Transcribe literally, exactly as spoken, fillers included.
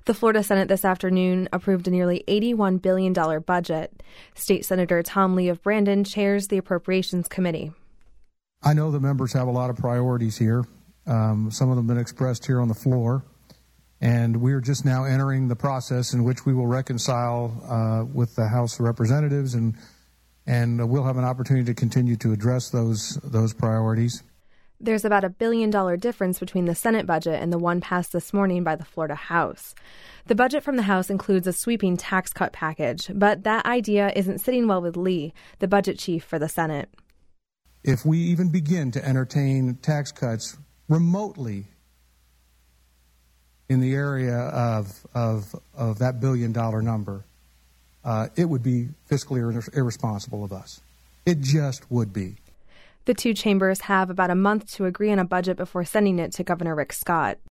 The Florida Senate this afternoon approved a nearly eighty-one billion dollars budget. State Senator Tom Lee of Brandon chairs the Appropriations Committee. I know the members have a lot of priorities here. Um, some of them have been expressed here on the floor. And we're just now entering the process in which we will reconcile uh, with the House of Representatives, and and we'll have an opportunity to continue to address those those priorities. There's about a billion dollar difference between the Senate budget and the one passed this morning by the Florida House. The budget from the House includes a sweeping tax cut package, but that idea isn't sitting well with Lee, the budget chief for the Senate. If we even begin to entertain tax cuts remotely in the area of of of that billion dollar number, uh, it would be fiscally ir- irresponsible of us. It just would be. The two chambers have about a month to agree on a budget before sending it to Governor Rick Scott.